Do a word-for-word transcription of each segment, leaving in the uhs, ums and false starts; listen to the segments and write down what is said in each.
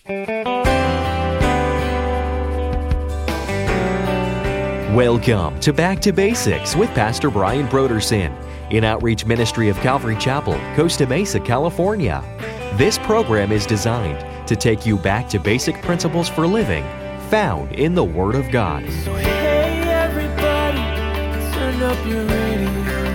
Welcome to Back to Basics with Pastor Brian Brodersen in Outreach Ministry of Calvary Chapel, Costa Mesa, California. This program is designed to take you back to basic principles for living found in the Word of God. So hey everybody, turn up your radio.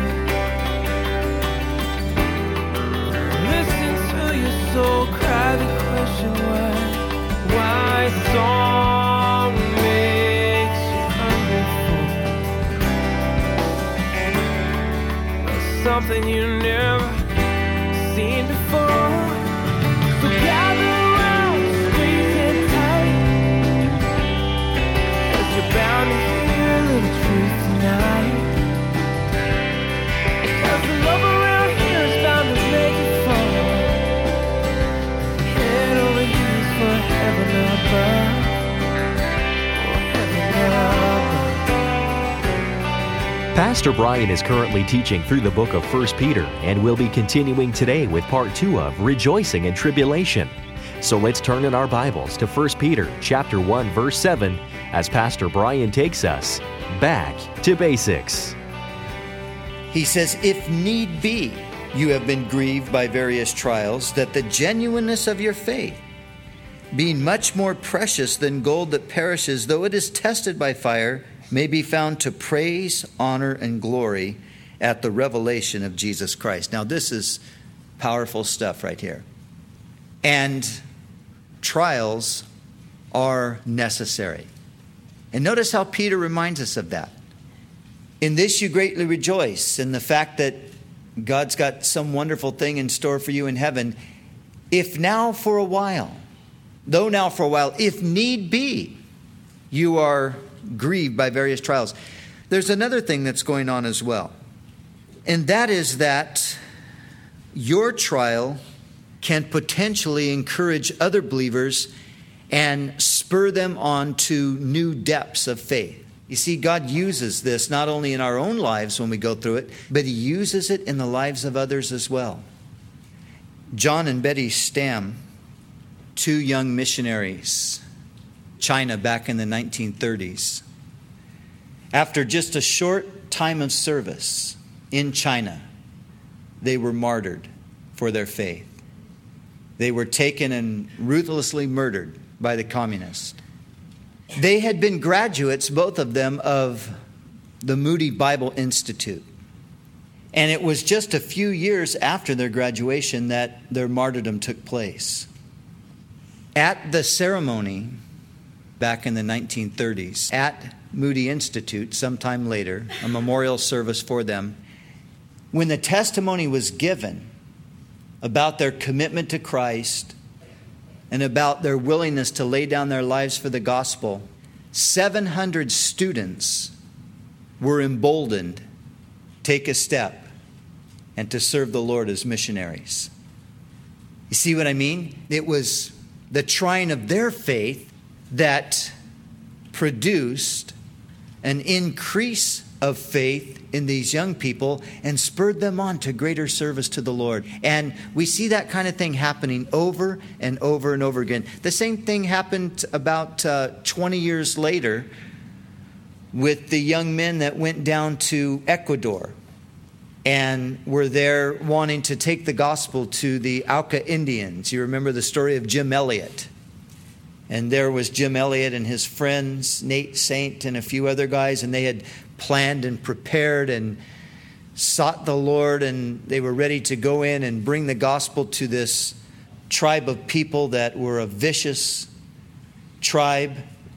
Listen to your soul cry the question why. Why song makes you hungry for something you never seen before. So gather around, squeeze it tight, as you're bound to hear a little truth tonight. Cause the love around here is bound to make you fall. Head over heels for heaven above. Oh, heaven above. Pastor Brian is currently teaching through the book of First Peter and will be continuing today with part two of Rejoicing in Tribulation. So let's turn in our Bibles to First Peter chapter one, verse seven, as Pastor Brian takes us back to basics. He says, if need be, you have been grieved by various trials, that the genuineness of your faith, being much more precious than gold that perishes, though it is tested by fire, may be found to praise, honor, and glory at the revelation of Jesus Christ. Now, this is powerful stuff right here. And trials are necessary. And notice how Peter reminds us of that. In this you greatly rejoice, in the fact that God's got some wonderful thing in store for you in heaven. If now for a while, though now for a while, if need be, you are grieved by various trials. There's another thing that's going on as well. And that is that your trial can potentially encourage other believers and spur them on to new depths of faith. You see, God uses this not only in our own lives when we go through it, but He uses it in the lives of others as well. John and Betty Stam, two young missionaries, China back in the nineteen thirties. After just a short time of service in China, they were martyred for their faith. They were taken and ruthlessly murdered by the communists. They had been graduates, both of them, of the Moody Bible Institute. And it was just a few years after their graduation that their martyrdom took place. At the ceremony, back in the nineteen thirties, at Moody Institute, sometime later, a memorial service for them, when the testimony was given about their commitment to Christ and about their willingness to lay down their lives for the gospel, seven hundred students were emboldened to take a step and to serve the Lord as missionaries. You see what I mean? It was the trying of their faith that produced an increase of faith in these young people and spurred them on to greater service to the Lord. And we see that kind of thing happening over and over and over again. The same thing happened about uh, twenty years later with the young men that went down to Ecuador and were there wanting to take the gospel to the Auca Indians. You remember the story of Jim Elliot. And there was Jim Elliot and his friends, Nate Saint and a few other guys, and they had planned and prepared and sought the Lord, and they were ready to go in and bring the gospel to this tribe of people that were a vicious tribe.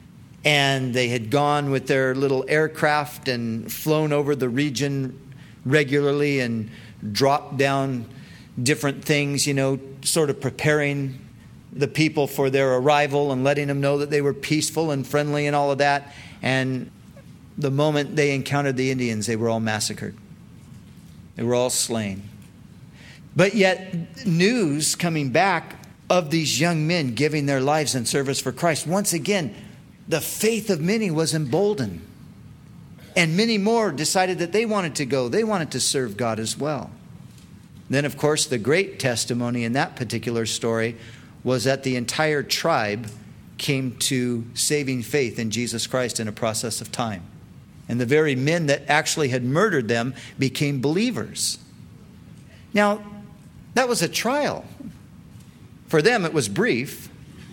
And they had gone with their little aircraft and flown over the region regularly and dropped down different things, you know, sort of preparing the people for their arrival and letting them know that they were peaceful and friendly and all of that. And the moment they encountered the Indians, they were all massacred. They were all slain. But yet, news coming back of these young men giving their lives in service for Christ. Once again, the faith of many was emboldened. And many more decided that they wanted to go. They wanted to serve God as well. Then, of course, the great testimony in that particular story was that the entire tribe came to saving faith in Jesus Christ in a process of time. And the very men that actually had murdered them became believers. Now, that was a trial. For them, it was brief.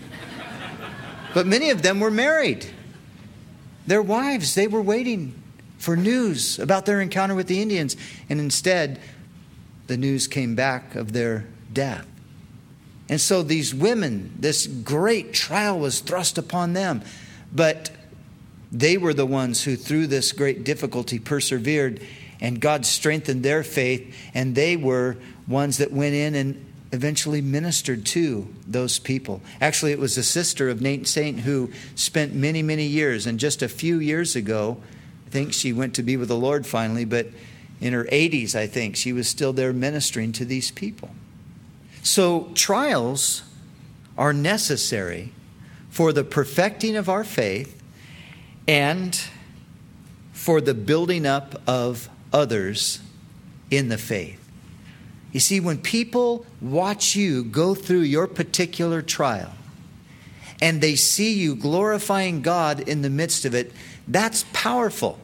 But many of them were married. Their wives, they were waiting for news about their encounter with the Indians. And instead, the news came back of their death. And so these women, this great trial was thrust upon them. But they were the ones who, through this great difficulty, persevered. And God strengthened their faith. And they were ones that went in and eventually ministered to those people. Actually, it was a sister of Nate Saint who spent many, many years. And just a few years ago, I think she went to be with the Lord finally. But in her eighties, I think, she was still there ministering to these people. So trials are necessary for the perfecting of our faith and for the building up of others in the faith. You see, when people watch you go through your particular trial and they see you glorifying God in the midst of it, that's powerful.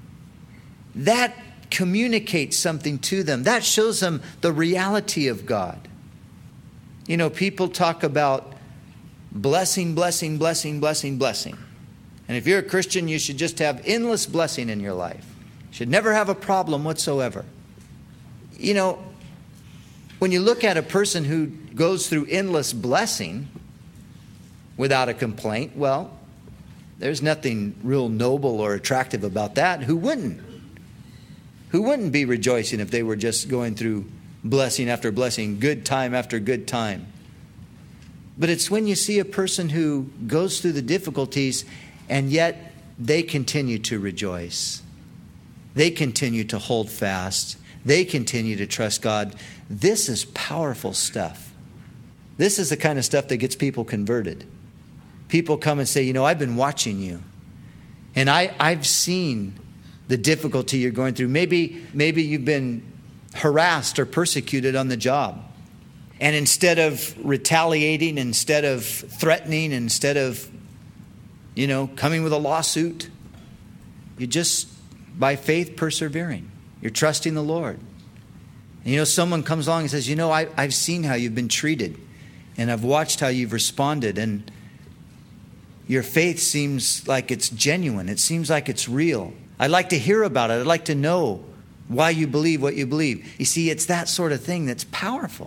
That communicates something to them. That shows them the reality of God. You know, people talk about blessing, blessing, blessing, blessing, blessing. And if you're a Christian, you should just have endless blessing in your life. You should never have a problem whatsoever. You know, when you look at a person who goes through endless blessing without a complaint, well, there's nothing real noble or attractive about that. Who wouldn't? Who wouldn't be rejoicing if they were just going through blessing after blessing, good time after good time? But it's when you see a person who goes through the difficulties and yet they continue to rejoice. They continue to hold fast. They continue to trust God. This is powerful stuff. This is the kind of stuff that gets people converted. People come and say, you know, I've been watching you. And I, I've seen the difficulty you're going through. Maybe, maybe you've been harassed or persecuted on the job. And instead of retaliating, instead of threatening, instead of, you know, coming with a lawsuit, you just, by faith, persevering. You're trusting the Lord. And you know, someone comes along and says, you know, I, I've seen how you've been treated. And I've watched how you've responded. And your faith seems like it's genuine. It seems like it's real. I'd like to hear about it. I'd like to know why you believe what you believe. You see, it's that sort of thing that's powerful.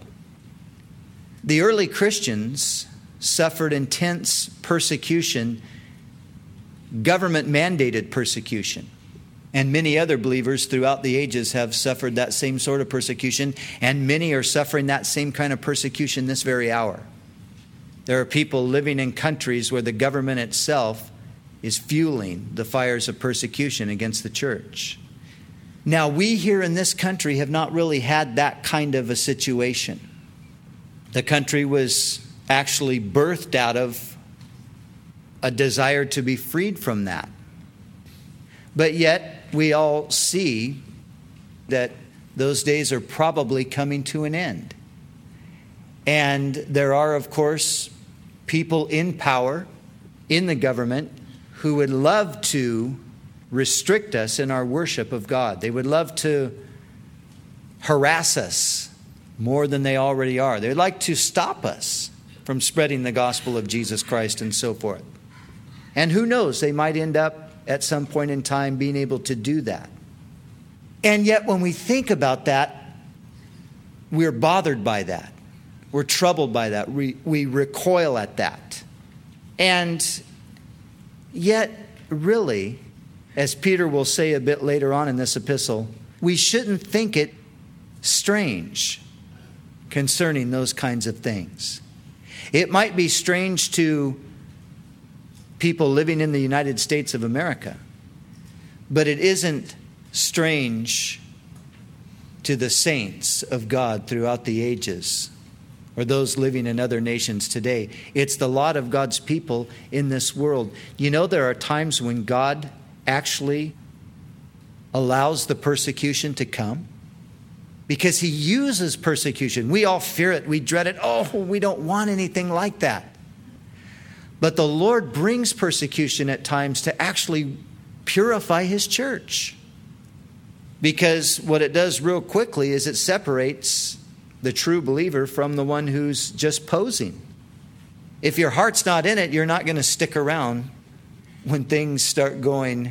The early Christians suffered intense persecution, government-mandated persecution. And many other believers throughout the ages have suffered that same sort of persecution. And many are suffering that same kind of persecution this very hour. There are people living in countries where the government itself is fueling the fires of persecution against the church. Now, we here in this country have not really had that kind of a situation. The country was actually birthed out of a desire to be freed from that. But yet, we all see that those days are probably coming to an end. And there are, of course, people in power, in the government, who would love to restrict us in our worship of God. They would love to harass us more than they already are. They'd like to stop us from spreading the gospel of Jesus Christ and so forth. And who knows, they might end up at some point in time being able to do that. And yet when we think about that, we're bothered by that. We're troubled by that. We, we recoil at that. And yet, really, as Peter will say a bit later on in this epistle, we shouldn't think it strange concerning those kinds of things. It might be strange to people living in the United States of America, but it isn't strange to the saints of God throughout the ages or those living in other nations today. It's the lot of God's people in this world. You know, there are times when God actually allows the persecution to come. because he uses persecution. We all fear it. We dread it. Oh, we don't want anything like that. But the Lord brings persecution at times to actually purify his church. Because what it does real quickly is it separates the true believer from the one who's just posing. If your heart's not in it, you're not going to stick around when things start going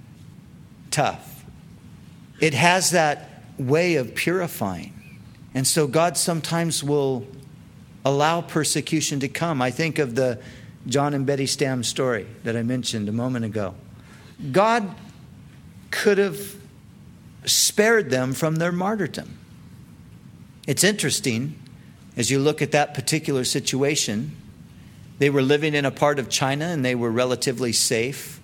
tough. It has that way of purifying. And so God sometimes will allow persecution to come. I think of the John and Betty Stam story that I mentioned a moment ago. God could have spared them from their martyrdom. It's interesting, as you look at that particular situation, they were living in a part of China and they were relatively safe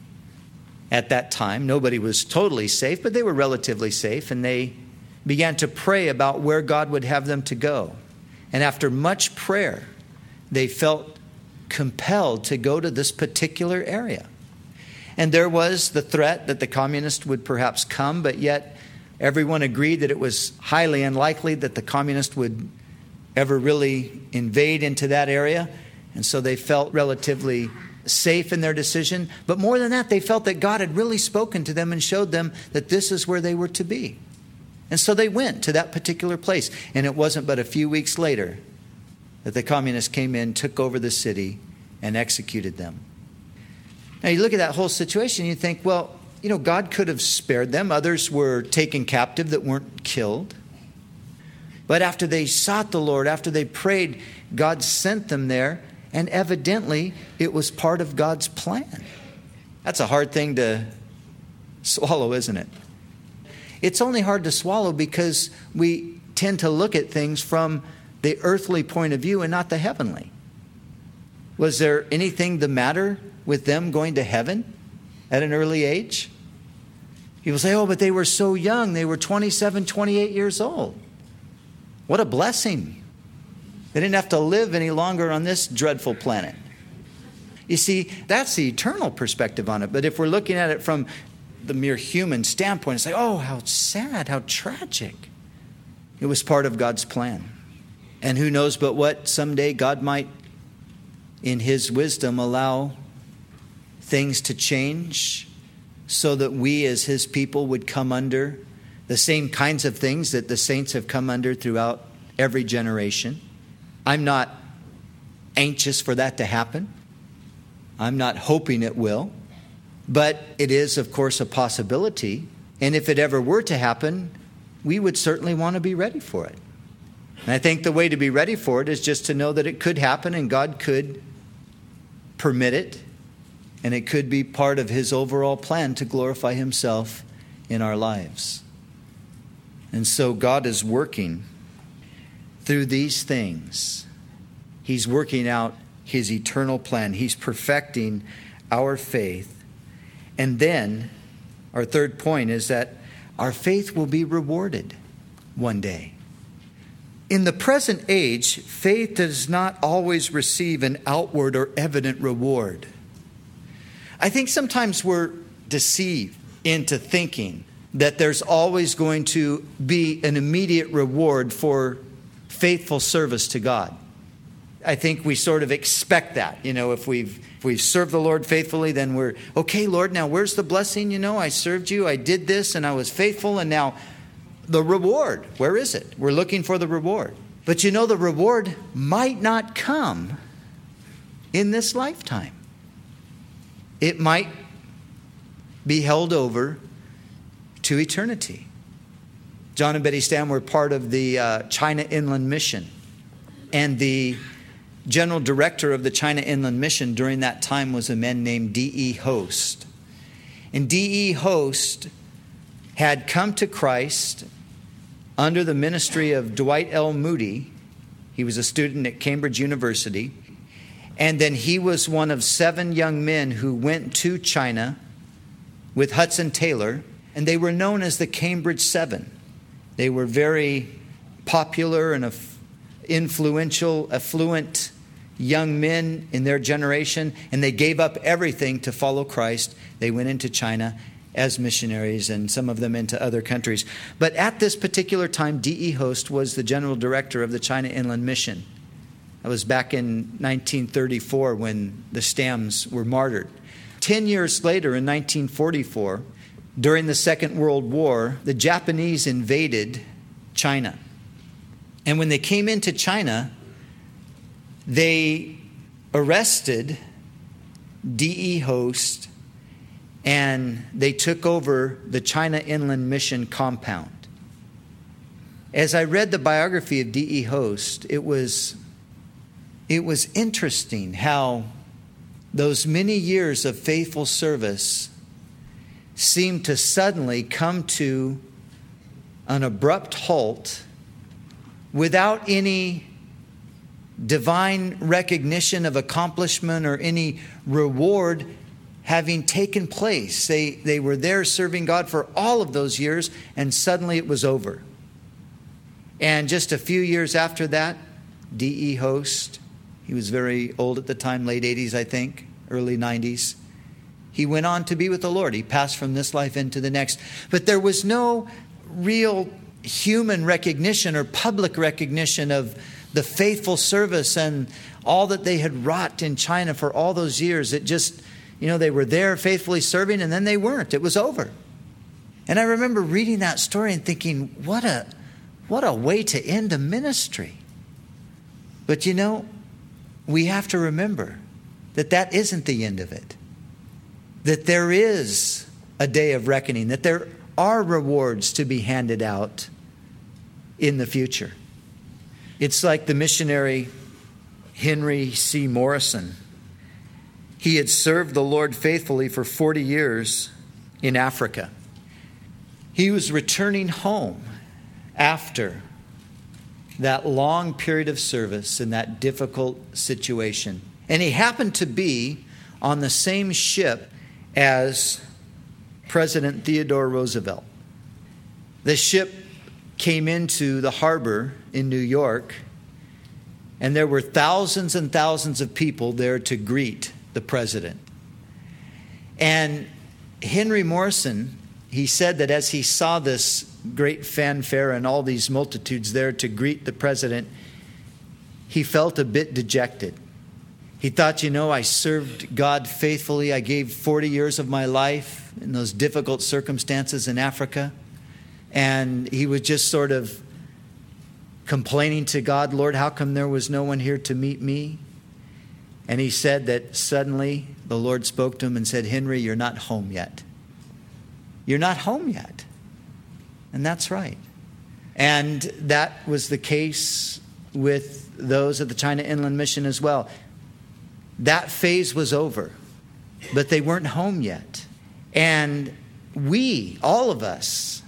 at that time. Nobody was totally safe, but they were relatively safe, and they began to pray about where God would have them to go. And after much prayer, they felt compelled to go to this particular area. And there was the threat that the communists would perhaps come, but yet everyone agreed that it was highly unlikely that the communists would ever really invade into that area. And so they felt relatively safe in their decision. But more than that, they felt that God had really spoken to them and showed them that this is where they were to be. And so they went to that particular place. And it wasn't but a few weeks later that the communists came in, took over the city, and executed them. Now you look at that whole situation and you think, well, you know, God could have spared them. Others were taken captive that weren't killed. But after they sought the Lord, after they prayed, God sent them there. And evidently, it was part of God's plan. That's a hard thing to swallow, isn't it? It's only hard to swallow because we tend to look at things from the earthly point of view and not the heavenly. Was there anything the matter with them going to heaven at an early age? People say, oh, but they were so young. They were twenty-seven, twenty-eight years old. What a blessing. They didn't have to live any longer on this dreadful planet. You see, that's the eternal perspective on it. But if we're looking at it from the mere human standpoint, it's like, oh, how sad, how tragic. It was part of God's plan. And who knows but what someday God might, in his wisdom, allow things to change so that we as his people would come under the same kinds of things that the saints have come under throughout every generation. I'm not anxious for that to happen. I'm not hoping it will. But it is, of course, a possibility. And if it ever were to happen, we would certainly want to be ready for it. And I think the way to be ready for it is just to know that it could happen and God could permit it. And it could be part of his overall plan to glorify himself in our lives. And so God is working through these things. He's working out his eternal plan. He's perfecting our faith. And then our third point is that our faith will be rewarded one day. In the present age, faith does not always receive an outward or evident reward. I think sometimes we're deceived into thinking that there's always going to be an immediate reward for faithful service to God. I think we sort of expect that. You know, if we've if we've served the Lord faithfully, then we're, okay, Lord, now where's the blessing? You know, I served you, I did this, and I was faithful, and now the reward, where is it? We're looking for the reward. But you know, the reward might not come in this lifetime. It might be held over to eternity. John and Betty Stam were part of the uh, China Inland Mission. And the general director of the China Inland Mission during that time was a man named D E Host. And D E Host had come to Christ under the ministry of Dwight L. Moody. He was a student at Cambridge University. And then he was one of seven young men who went to China with Hudson Taylor. And they were known as the Cambridge Seven. They were very popular and influential, affluent young men in their generation. And they gave up everything to follow Christ. They went into China as missionaries, and some of them into other countries. But at this particular time, D E Host was the general director of the China Inland Mission. That was back in nineteen thirty-four when the Stams were martyred. Ten years later, in nineteen forty-four, during the Second World War, the Japanese invaded China. And when they came into China, they arrested D E Host and they took over the China Inland Mission compound. As I read the biography of D E Host, it was, it was interesting how those many years of faithful service seemed to suddenly come to an abrupt halt without any divine recognition of accomplishment or any reward having taken place. They, they were there serving God for all of those years, and suddenly it was over. And just a few years after that, D E Host, he was very old at the time, late eighties, I think, early nineties. He went on to be with the Lord. He passed from this life into the next. But there was no real human recognition or public recognition of the faithful service and all that they had wrought in China for all those years. It just, you know, they were there faithfully serving, and then they weren't. It was over. And I remember reading that story and thinking, what a, what a way to end a ministry. But you know, we have to remember that that isn't the end of it. That there is a day of reckoning, that there are rewards to be handed out in the future. It's like the missionary Henry C. Morrison. He had served the Lord faithfully for forty years in Africa. He was returning home after that long period of service in that difficult situation. And he happened to be on the same ship as President Theodore Roosevelt. The ship came into the harbor in New York, and there were thousands and thousands of people there to greet the president. And Henry Morrison, he said that as he saw this great fanfare and all these multitudes there to greet the president, he felt a bit dejected. He thought, you know, I served God faithfully. I gave forty years of my life in those difficult circumstances in Africa. And he was just sort of complaining to God, Lord, how come there was no one here to meet me? And he said that suddenly the Lord spoke to him and said, Henry, you're not home yet. You're not home yet. And that's right. And that was the case with those at the China Inland Mission as well. That phase was over, but they weren't home yet. And we, all of us,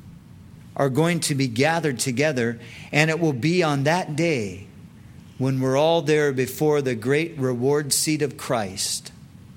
are going to be gathered together, and it will be on that day when we're all there before the great reward seat of Christ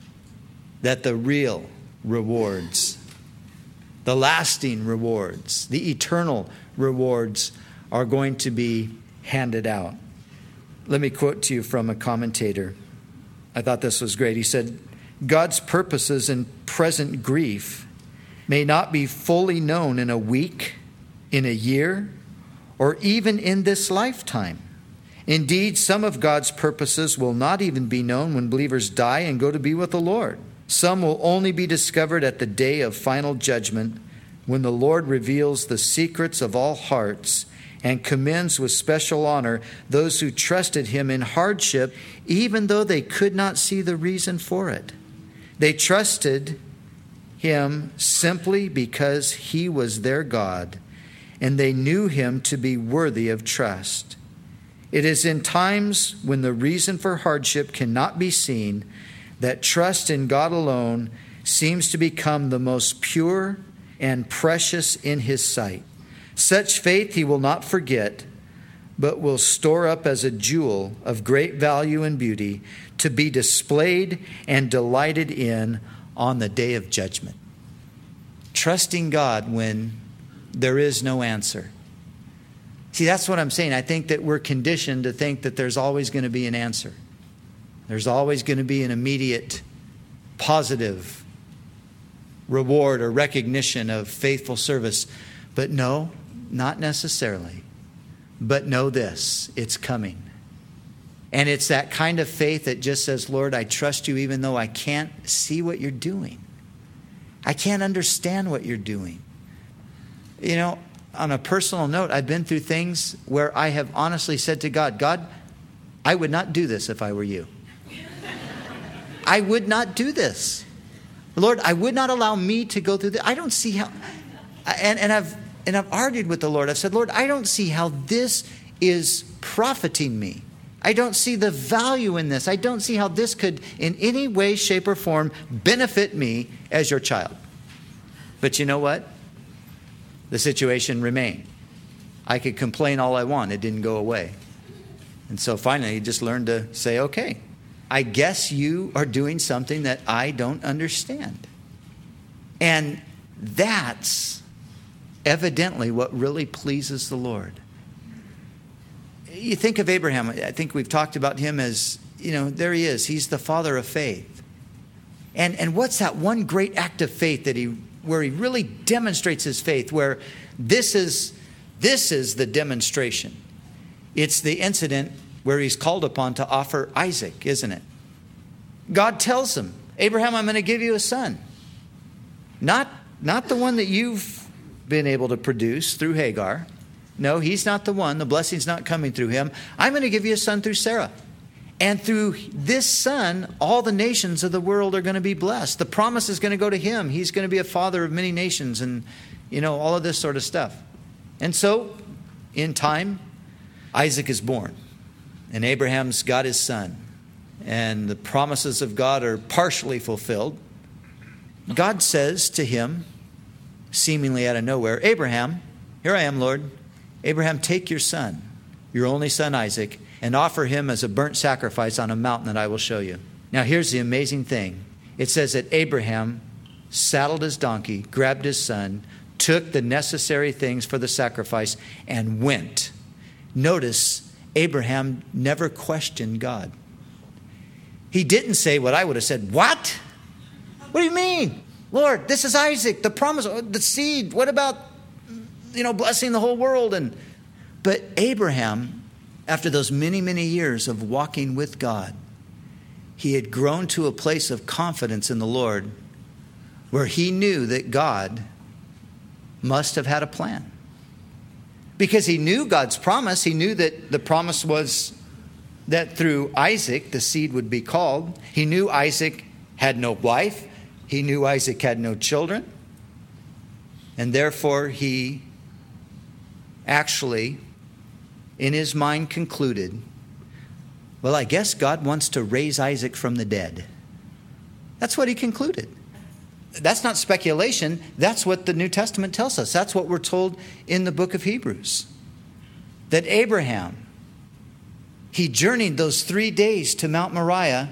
that the real rewards, the lasting rewards, the eternal rewards are going to be handed out. Let me quote to you from a commentator. I thought this was great. He said, God's purposes in present grief may not be fully known in a week, in a year, or even in this lifetime. Indeed, some of God's purposes will not even be known when believers die and go to be with the Lord. Some will only be discovered at the day of final judgment, when the Lord reveals the secrets of all hearts and commends with special honor those who trusted him in hardship, even though they could not see the reason for it. They trusted him simply because he was their God, and they knew him to be worthy of trust. It is in times when the reason for hardship cannot be seen that trust in God alone seems to become the most pure and precious in his sight. Such faith he will not forget, but will store up as a jewel of great value and beauty to be displayed and delighted in on the day of judgment. Trusting God when there is no answer. See, that's what I'm saying. I think that we're conditioned to think that there's always going to be an answer. There's always going to be an immediate, positive reward or recognition of faithful service. But no, not necessarily. But know this, it's coming. And it's that kind of faith that just says, Lord, I trust you even though I can't see what you're doing. I can't understand what you're doing. You know, on a personal note, I've been through things where I have honestly said to God, God, I would not do this if I were you. I would not do this. Lord, I would not allow me to go through this. I don't see how, and, and I've and I've argued with the Lord. I've said, Lord, I don't see how this is profiting me. I don't see the value in this. I don't see how this could in any way, shape, or form benefit me as your child. But you know what? The situation remained. I could complain all I want. It didn't go away. And so finally, he just learned to say, okay, I guess you are doing something that I don't understand. And that's evidently what really pleases the Lord. You think of Abraham. I think we've talked about him as, you know, there he is. He's the father of faith. And and what's that one great act of faith that he where he really demonstrates his faith, where this is this is the demonstration. It's the incident where he's called upon to offer Isaac, isn't it? God tells him, Abraham, I'm going to give you a son. Not, not the one that you've been able to produce through Hagar. No, he's not the one. The blessing's not coming through him. I'm going to give you a son through Sarah. And through this son, all the nations of the world are going to be blessed. The promise is going to go to him. He's going to be a father of many nations and, you know, all of this sort of stuff. And so, in time, Isaac is born. And Abraham's got his son. And the promises of God are partially fulfilled. God says to him, seemingly out of nowhere, Abraham, here I am, Lord. Abraham, take your son, your only son Isaac, and offer him as a burnt sacrifice on a mountain that I will show you. Now here's the amazing thing. It says that Abraham saddled his donkey, grabbed his son, took the necessary things for the sacrifice, and went. Notice, Abraham never questioned God. He didn't say what I would have said. What? What do you mean? Lord, this is Isaac, the promise, the seed. What about, you know, blessing the whole world? And but Abraham, after those many, many years of walking with God, he had grown to a place of confidence in the Lord where he knew that God must have had a plan. Because he knew God's promise. He knew that the promise was that through Isaac, the seed would be called. He knew Isaac had no wife. He knew Isaac had no children. And therefore, he actually, in his mind, concluded, well, I guess God wants to raise Isaac from the dead. That's what he concluded. That's not speculation. That's what the New Testament tells us. That's what we're told in the book of Hebrews. That Abraham, he journeyed those three days to Mount Moriah,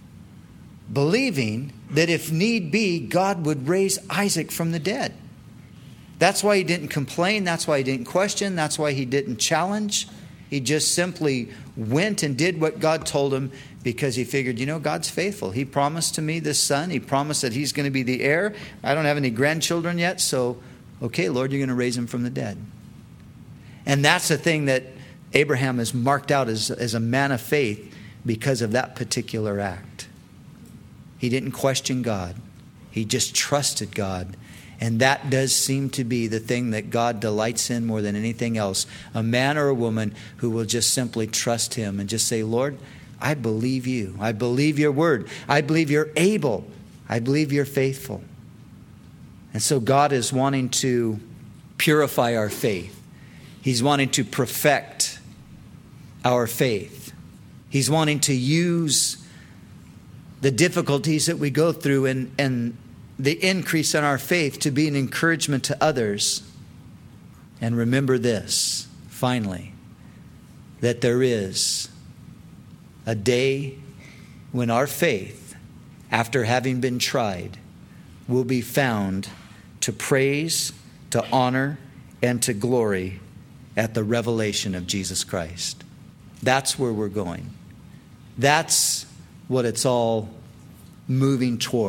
believing that if need be, God would raise Isaac from the dead. That's why he didn't complain. That's why he didn't question. That's why he didn't challenge. He just simply went and did what God told him because he figured, you know, God's faithful. He promised to me this son. He promised that he's going to be the heir. I don't have any grandchildren yet, so, okay, Lord, you're going to raise him from the dead. And that's the thing that Abraham is marked out as, as a man of faith because of that particular act. He didn't question God. He just trusted God. And that does seem to be the thing that God delights in more than anything else. A man or a woman who will just simply trust him and just say, Lord, I believe you. I believe your word. I believe you're able. I believe you're faithful. And so God is wanting to purify our faith. He's wanting to perfect our faith. He's wanting to use the difficulties that we go through and, and the increase in our faith to be an encouragement to others. And remember this, finally, that there is a day when our faith, after having been tried, will be found to praise, to honor, and to glory at the revelation of Jesus Christ. That's where we're going. That's what it's all moving toward.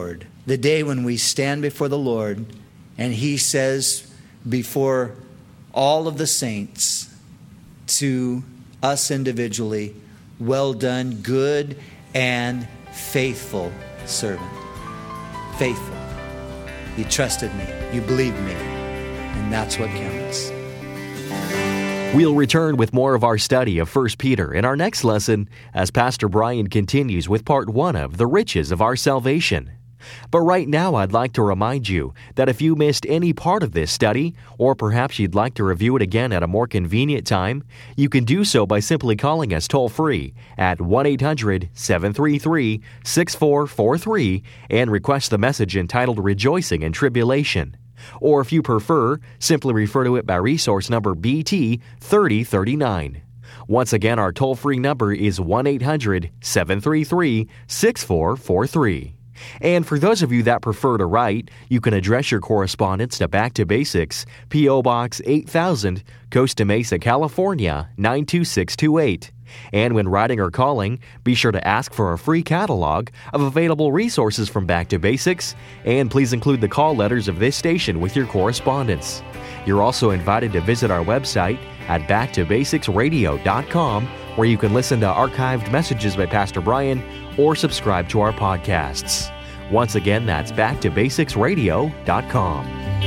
the day when we stand before the Lord and He says before all of the saints to us individually, well done, good and faithful servant. Faithful. You trusted me. You believed me. And that's what counts. We'll return with more of our study of First Peter in our next lesson as Pastor Brian continues with part one of The Riches of Our Salvation. But right now, I'd like to remind you that if you missed any part of this study, or perhaps you'd like to review it again at a more convenient time, you can do so by simply calling us toll-free at one eight hundred seven three three six four four three and request the message entitled Rejoicing in Tribulation. Or if you prefer, simply refer to it by resource number B T thirty thirty-nine. Once again, our toll-free number is one eight hundred seven three three six four four three. And for those of you that prefer to write, you can address your correspondence to Back to Basics, P O. Box eight thousand, Costa Mesa, California, nine two six two eight. And when writing or calling, be sure to ask for a free catalog of available resources from Back to Basics, and please include the call letters of this station with your correspondence. You're also invited to visit our website at back to basics radio dot com, where you can listen to archived messages by Pastor Brian or subscribe to our podcasts. Once again, that's back to basics radio dot com.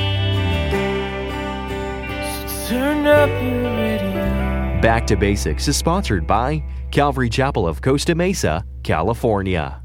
So turn up your radio. Back to Basics is sponsored by Calvary Chapel of Costa Mesa, California.